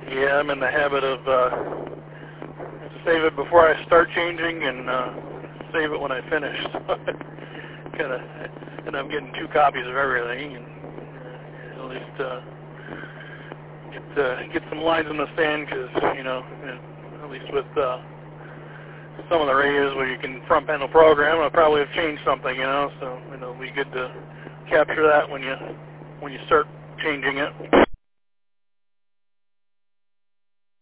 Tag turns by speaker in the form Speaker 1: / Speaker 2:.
Speaker 1: Yeah, I'm in the habit of save it before I start changing and save it when I finish. Kind of, and I'm getting 2 copies of everything, and at least get some lines in the sand, because at least with some of the radios where you can front panel program, I'll probably have changed something, so it'll be good to capture that when you start changing it.